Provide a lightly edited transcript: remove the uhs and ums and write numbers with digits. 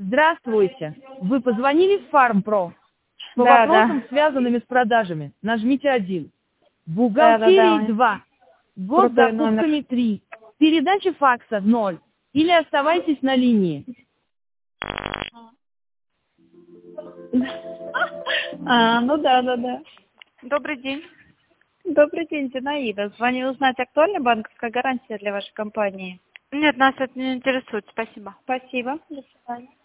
Здравствуйте. Вы позвонили в FarmPro? По Да, вопросам, да. связанными с продажами, нажмите 1. Да, Бухгалтерии да. 2. Крутой номер. Госзакупками 3. Передача факса 0. Или оставайтесь на линии. Ну да, да, да. Добрый день. Добрый день, Зинаида. Звоню узнать, актуальна банковская гарантия для вашей компании? Нет, нас это не интересует, спасибо. Спасибо. До свидания.